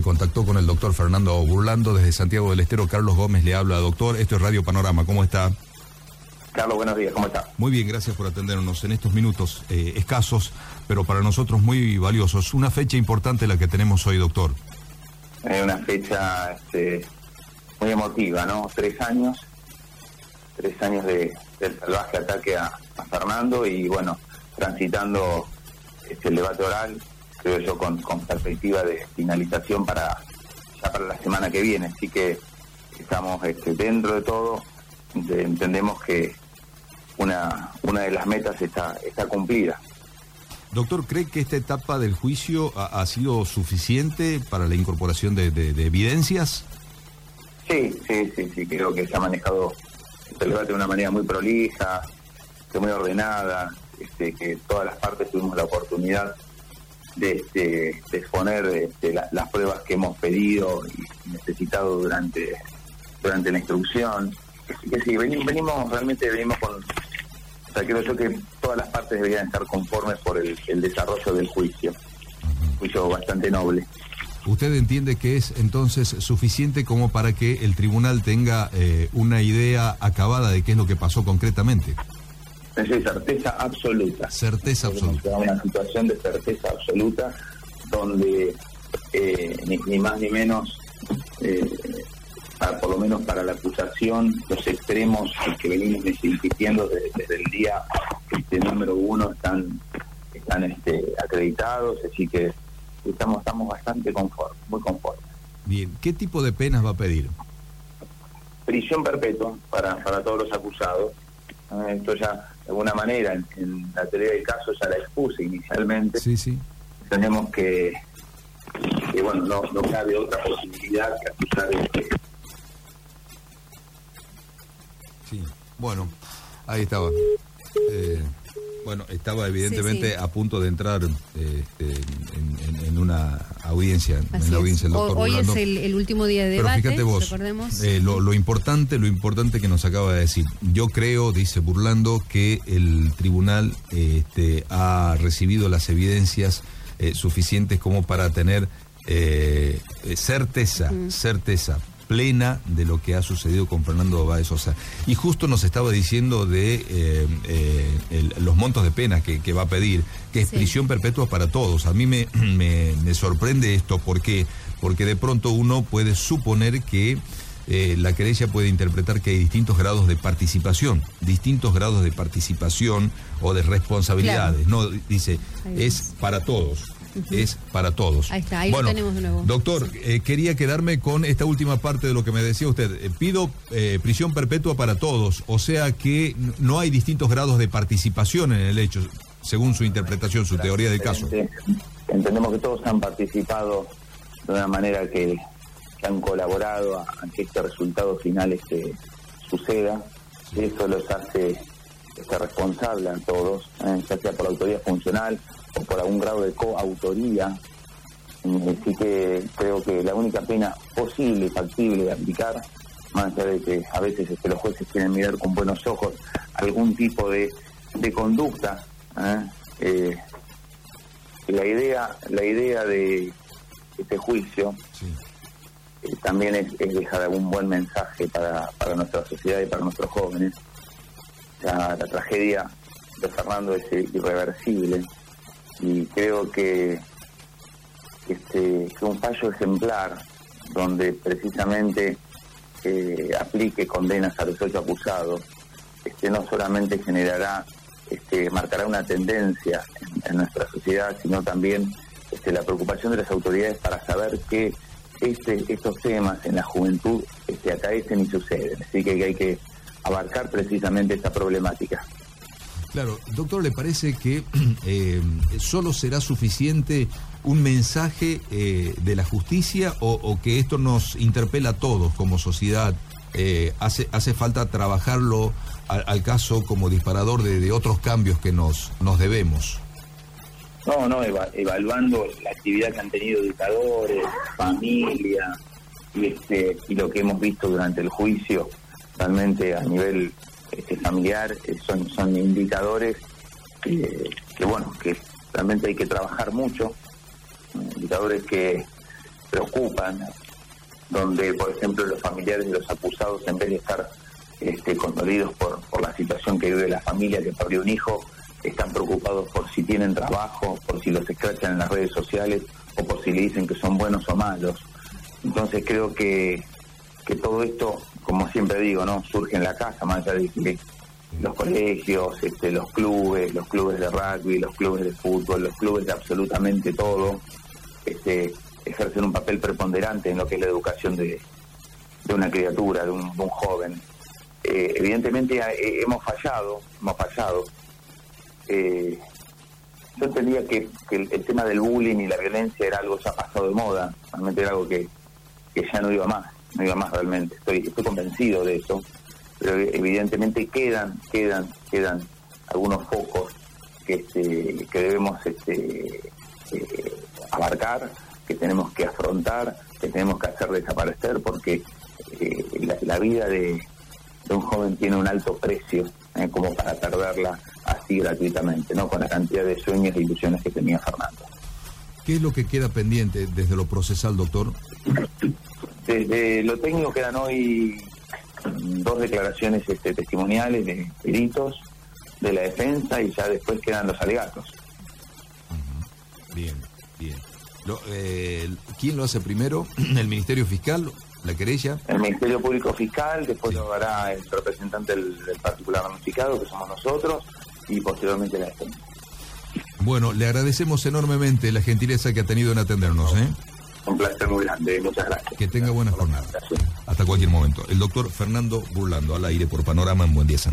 Contactó con el doctor Fernando Burlando desde Santiago del Estero. Carlos Gómez le habla. Doctor, esto es Radio Panorama. ¿Cómo está? Carlos, buenos días. ¿Cómo está? Muy bien, gracias por atendernos en estos minutos escasos, pero para nosotros muy valiosos. Una fecha importante la que tenemos hoy, doctor. Una fecha muy emotiva, ¿no? 3 años del salvaje ataque a Fernando y, bueno, transitando el debate oral, creo yo, con perspectiva de finalización para la semana que viene. Así que estamos dentro de todo, entendemos que una de las metas está cumplida. Doctor, ¿cree que esta etapa del juicio ha sido suficiente para la incorporación de evidencias? Sí, creo que se ha manejado el debate de una manera muy prolija, muy ordenada, que todas las partes tuvimos la oportunidad de exponer las pruebas que hemos pedido y necesitado durante la instrucción. Así que sí, venimos con... O sea, creo yo que todas las partes deberían estar conformes por el desarrollo del juicio. Un juicio bastante noble. ¿Usted entiende que es entonces suficiente como para que el tribunal tenga una idea acabada de qué es lo que pasó concretamente? Sí, certeza absoluta. Certeza absoluta. Una situación de certeza absoluta donde ni más ni menos, por lo menos para la acusación, los extremos que venimos insistiendo desde el día número 1 están acreditados, así que estamos bastante conformes, muy conformes. Bien, ¿qué tipo de penas va a pedir? Prisión perpetua para todos los acusados. Esto ya, de alguna manera, en la teoría del caso ya la expuse inicialmente. Sí. Tenemos que bueno, no cabe otra posibilidad que acusar Sí, bueno, ahí estaba. Bueno, estaba evidentemente a punto de entrar en una audiencia, en la audiencia del doctor Hoy Burlando. es el último día de debate, pero fíjate vos, recordemos. Lo importante que nos acaba de decir. Yo creo, dice Burlando, que el tribunal ha recibido las evidencias suficientes como para tener certeza plena de lo que ha sucedido con Fernando Báez Sosa. Y justo nos estaba diciendo de los montos de pena que va a pedir, que es prisión perpetua para todos. A mí me sorprende esto porque de pronto uno puede suponer que la querella puede interpretar que hay distintos grados de participación o de responsabilidades. Claro. No, dice, es para todos. Es para todos. Ahí está, ahí lo tenemos de nuevo. Doctor, quería quedarme con esta última parte de lo que me decía usted. Pido prisión perpetua para todos, o sea que no hay distintos grados de participación en el hecho, según su interpretación, su teoría del caso. Entendemos que todos han participado de una manera que han colaborado a que este resultado final suceda. Eso los hace responsables a todos, ya sea por la autoría funcional o por algún grado de coautoría. Así que creo que la única pena posible y factible de aplicar, más allá de que a veces los jueces quieren mirar con buenos ojos algún tipo de conducta, la idea de este juicio también es dejar algún buen mensaje para nuestra sociedad y para nuestros jóvenes. La tragedia de Fernando es irreversible y creo que un fallo ejemplar donde precisamente aplique condenas a los 8 acusados no solamente marcará una tendencia en nuestra sociedad, sino también la preocupación de las autoridades para saber que estos temas en la juventud acaecen y suceden. Así que hay que abarcar precisamente esta problemática. Claro, doctor, ¿le parece que solo será suficiente un mensaje de la justicia o que esto nos interpela a todos como sociedad? ¿Hace falta trabajarlo al caso como disparador de otros cambios que nos debemos? No, evaluando la actividad que han tenido educadores, familia y lo que hemos visto durante el juicio, realmente a nivel familiar, son indicadores que realmente hay que trabajar mucho, indicadores que preocupan, donde, por ejemplo, los familiares de los acusados, en vez de estar condolidos por la situación que vive la familia que perdió un hijo, están preocupados por si tienen trabajo, por si los escrachan en las redes sociales o por si le dicen que son buenos o malos. Entonces creo que todo esto, como siempre digo, no surge en la casa, más allá de que los colegios, los clubes de rugby, los clubes de fútbol, los clubes de absolutamente todo, ejercen un papel preponderante en lo que es la educación de una criatura, de un joven. Evidentemente hemos fallado. Yo entendía que el tema del bullying y la violencia era algo ya pasado de moda, realmente era algo que ya no iba más realmente. Estoy convencido de eso, pero evidentemente quedan algunos focos que debemos abarcar, que tenemos que afrontar, que tenemos que hacer desaparecer, porque la vida de un joven tiene un alto precio, como para perderla así gratuitamente, ¿no? Con la cantidad de sueños e ilusiones que tenía Fernando. ¿Qué es lo que queda pendiente desde lo procesal, doctor? Desde lo técnico quedan hoy 2 declaraciones testimoniales de peritos de la defensa y ya después quedan los alegatos. Bien. ¿Quién lo hace primero? ¿El Ministerio Fiscal? ¿La querella? El Ministerio Público Fiscal, después lo hará el representante del particular damnificado, que somos nosotros, y posteriormente la defensa. Bueno, le agradecemos enormemente la gentileza que ha tenido en atendernos. Un placer muy grande, muchas gracias. Que tenga buena jornada. Hasta cualquier momento. El doctor Fernando Burlando, al aire por Panorama en Buen Día Santander.